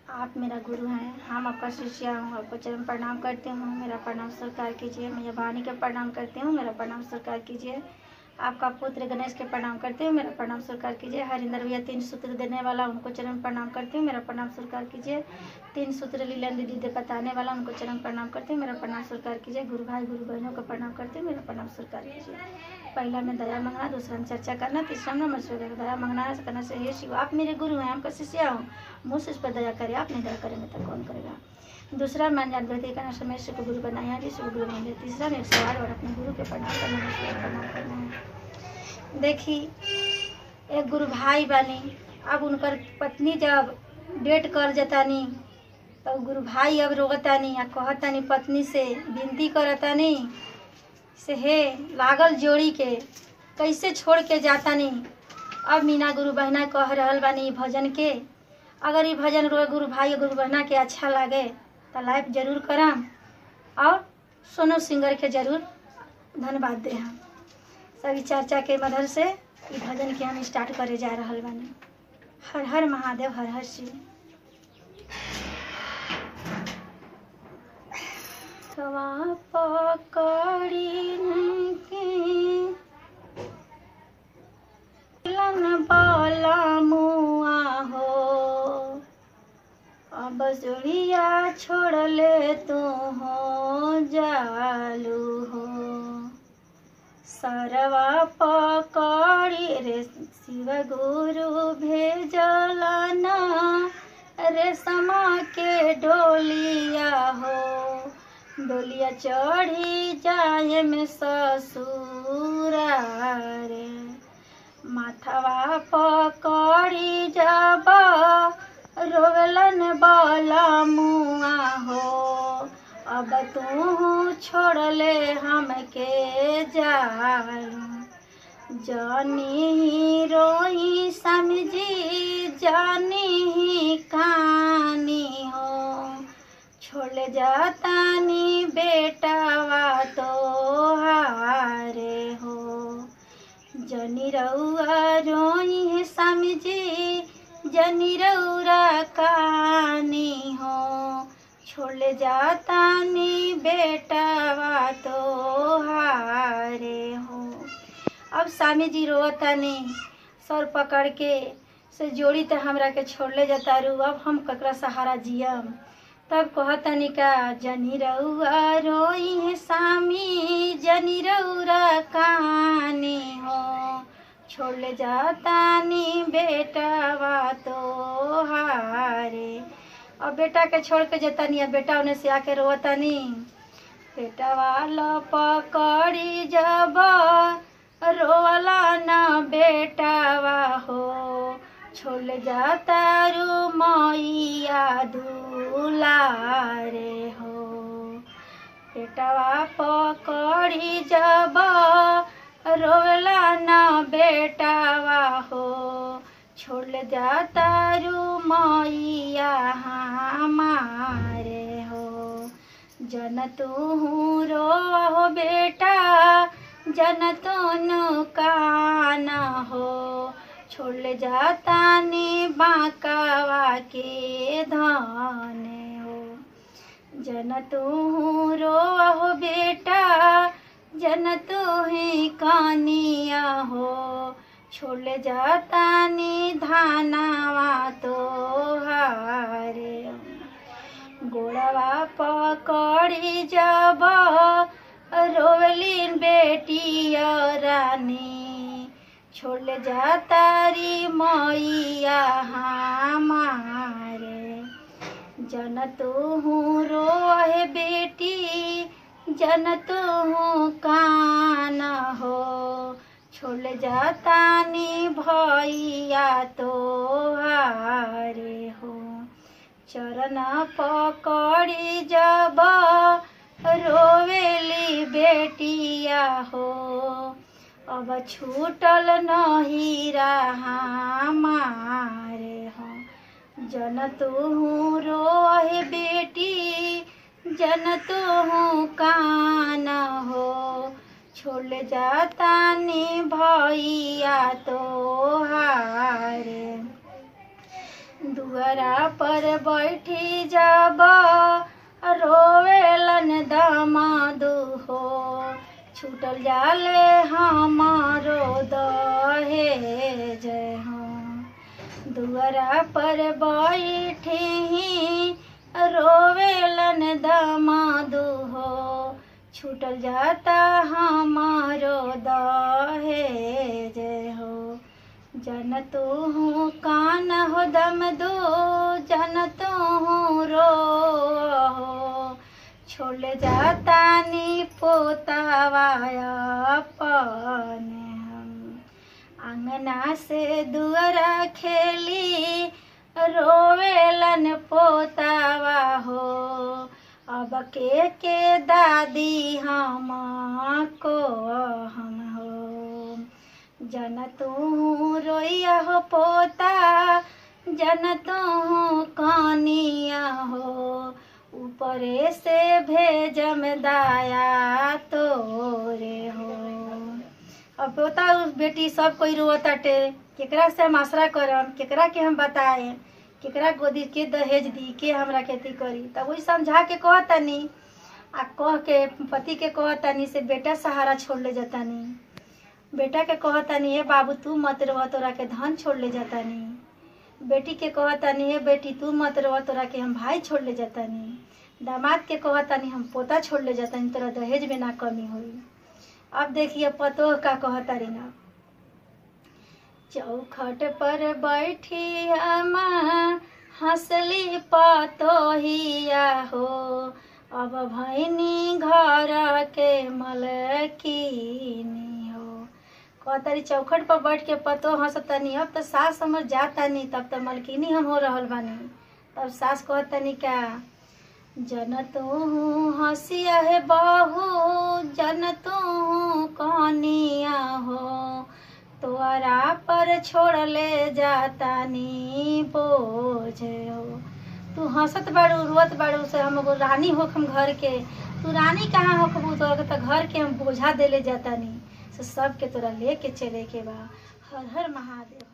आप मेरा गुरु हैं, हम आपका शिष्य हूँ, आपको चरण प्रणाम करती हूँ, मेरा प्रणाम स्वीकार कीजिए। मैं भवानी के प्रणाम करती हूँ, मेरा प्रणाम स्वीकार कीजिए। आपका पुत्र गणेश के प्रणाम करती हूँ, मेरा प्रणाम स्वीकार कीजिए। हरिंदर भैया 3 सूत्र देने वाला, उनको चरण प्रणाम करती हूँ, मेरा प्रणाम स्वीकार कीजिए। 3 सूत्र लीलन दीदी दे बताने वाला, उनको चरण प्रणाम करती हूँ, मेरा प्रणाम स्वीकार कीजिए। गुरु भाई गुरु बहनों को प्रणाम करती हूँ, मेरा प्रणाम स्वीकार कीजिए। पहला में दया मांगना, दूसरा में चर्चा करना, तीसरा में नमस्कार। दया मांगना है करना से, हे शिव आप मेरे गुरु हैं, आपका शिष्य हूँ, मुझ पर दया करें, आप नहीं दया करेंगे तो कौन करेगा। दूसरा में अनजान व्यक्ति का समय शिव को गुरु बनाया है, शिव गुरु बन गए। तीसरा में 108 बार अपने गुरु के प्रणाम करना, नमस्कार प्रणाम करना है। देखी एक गुरु भाई बानी, अब उनकर पत्नी जब डेट कर जतानी तो गुरु भाई अब रोगतानी या कहतानी पत्नी से विनती करतानी से, हे लागल जोड़ी के कैसे छोड़ के जातानी। अब मीना गुरु बहना कह रहल बानी भजन के, अगर ये भजन रो गुरु भाई गुरु बहना के अच्छा लागे तो लाइक जरूर करम और सोनू सिंगर के जरूर धन्यवाद दे। हम सभी चर्चा के मदद से ये भजन के हम स्टार्ट करे जा रहल बानी। हर हर महादेव, हर हर शिव। सवा पकड़ी के लन बाला मुआ हो, अब जोड़िया छोड़ ले तू हो जालू हो। सरवा पकड़ी रे शिव गुरु भेजलाना, रेशमा के डोलिया हो, डोलिया चढ़ी जाए में ससुरा रे। माथवा पकड़ी जब रोवलन बाला मुआ हो, अब तू छोड़ ले हमके जालू। जानी ही रोई समझी, जानी ही कहानी हो, छोड़ जातानी बेटावा तो हारे हो। जनी रउआ रोई है समझी, जनी रउरा कहानी हो, छोड़ जातानी बेटावा तो हारे हो। अब स्वामी जी रोतानी सर पकड़ के से जोड़ी तो हमरा के छोड़ ले जाता रू, अब हम ककरा सहारा जियम। तब कहतनी का जनी रउआ रोई है स्वामी, जनी रउरा कहानी हो, छोड़ ले जातानी बेटावा तो हारे। अब बेटा के छोड़ के जतानी, अब बेटा उन्हें से आके रोतानी। बेटावा लो पकड़ी जब रोला न बेटावा हो, छोड़ जाता रू मैया दुलारे हो। बेटावा पकड़ी जब रोला न बेटावा हो, छोड़ जाता रू मैया हमारे हो। जन तू रो बेटा, जन तू काना हो, छोड़ जातानी बांकावा के धाने हो। जन तू रो बेटा, जन तू ही कानिया हो, छोड़ जातानी धानावा तो हारे। गोड़वा पकड़ी जब रोवलीन बेटिया रानी, छोड़ जातारी मैया हमारे। जन तू रोए बेटी, जन तू काना हो, छोड़ जातानी भैया तो हारे हो। चरण पकड़ी जब रोवेली बेटिया हो, अब छूटल नहीं रहा हमारे हो। जन तू रोए बेटी, जन तू काना हो, छोड़ जातानी भैया तो हारे। दुअरा पर बैठी जब रोवेलन दामादू हो, छूटल जाले हमारो दहेज हो। दुअरा पर बैठी रोवेलन दामादू हो, छूटल जाता हमारो दहेज हो। जन तू हूँ कान हो दम दो, जन तू हूँ रो हो, छोड़ जाता नी पोतावाया पाने हम। अंगना से दुअरा खेली रोवेलन पोतावा हो, अब के दादी हम को हम हो। जन तू रोइया हो पोता, जन तू कानिया हो, ऊपरे से भेजम दाया तोरे हो। अब पोता बेटी सब कोई रोताटे, केकरा से हम आसरा करम, केकरा के हम बताए, केकरा गोदी के दहेज दी, के हमरा खेती करी। तब वही समझा के कहतनी आ कह के पति के कहतनी से बेटा सहारा छोड़ ले जातानी, बेटा के कहतनी हे बाबू तू मत रह तोरा के धन छोड़ ले जातानी, बेटी के कहतनी हे बेटी तू मत रह तोरा के हम भाई छोड़ ले जातानी, दामाद के कहतनी हम पोता छोड़ ले जातानी, तोरा दहेज में ना कमी हुई। अब देखिए पतोह का कहतारी ना, चौखट पर बैठी हम हंसली पतोहिया हो, अब भैनी घर के मलकिनी हो। कहतारी चौखट पर बैठ के पतो हंसतनी, अब तो सास हमर जातानी, तब तो मलकिनी हम हो रहल बानी। तब सास कहतनी क्या, जन तू हंसिया है बहू, जन तू कनिया हो, तोरा पर छोड़ ले जातानी बोझ हो। तू हंसत बाड़ू रोत बाड़ू से हम एगो रानी होखम घर के, तू रानी कहाँ होखबू, तोरा तो घर के हम बोझा देले जातानी, से सब के तोरा लेके चले के बा। हर हर महादेव।